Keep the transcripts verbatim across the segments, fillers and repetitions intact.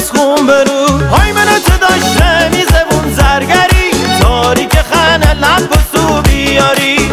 ناز خون برو های منو تو داشته میزبون زرگری تاریک خانه لب و سو بیاری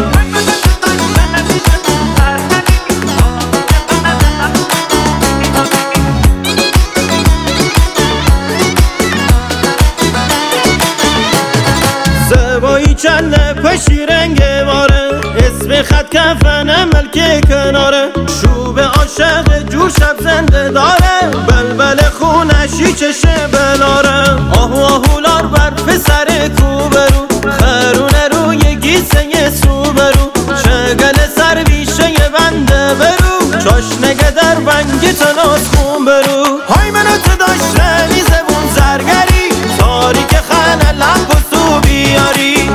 زبایی چند پشی رنگ باره اسم خط کفن ملک کناره شوب عاشق جور شب زنده داره بلبل خونشی چشه بلاره آهو آهولار برف سر کوبرو خرونه روی گیسه سو برو شگل سر ویشه بنده برو چاشنگه در بنگ تناس خون برو های منو تو داشته میزبون زرگری تاریک خانه لب و سو بیاری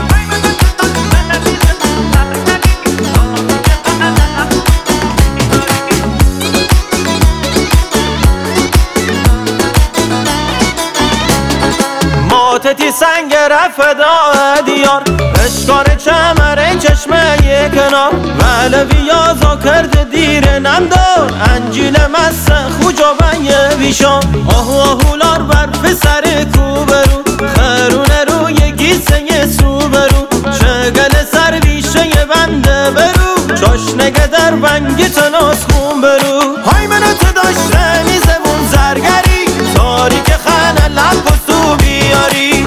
ماتتی سنگ رفدا دیار اشکار چمره چشمه کنار ولوی آزا کرد دیر نمدار انجیل مسه خوجا بنگ بیشان آهو آهولار برف سر کوبرو خرونه روی گیسه سو برو شگل سر ویشه بنده برو چاشنگه در بنگ تناس خون برو های منو تو داشته میزبون زرگری تاریک خانه لب و سو بیاری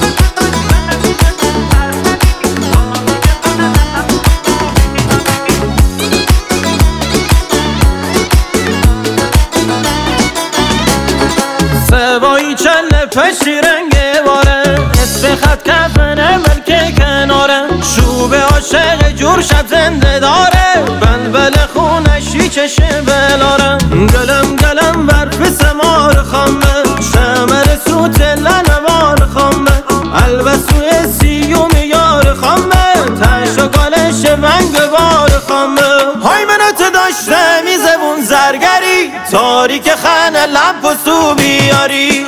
سوایی چند پشی رنگ باره اسم خط کفن ملک کناره شوب عاشق جور شب زنده داره بلبل خونشی چشه بلاره گلم گلم برف سمار خامه شمر سوت لنوار خامه البسوی سیوم یار خامه تشکالش ونگ بار خامه های منو تو داشته میزبون زرگری تاریک خانه لب و سو بیاری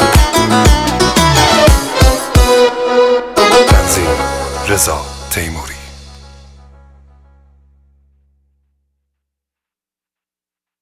رضا تیموری.